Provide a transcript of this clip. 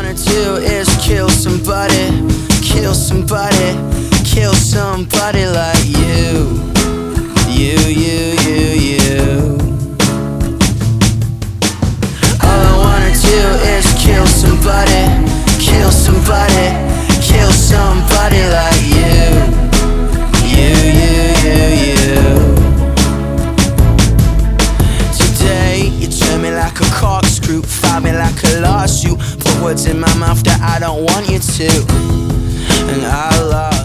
wanna do is kill somebody, kill somebody, kill somebody like you. You. All I wanna do is kill somebody, kill somebody, kill somebody like you. Today you turn me like a corkscrew, fight me like a lawsuit, put words in my mouth that I don't want you to, and I love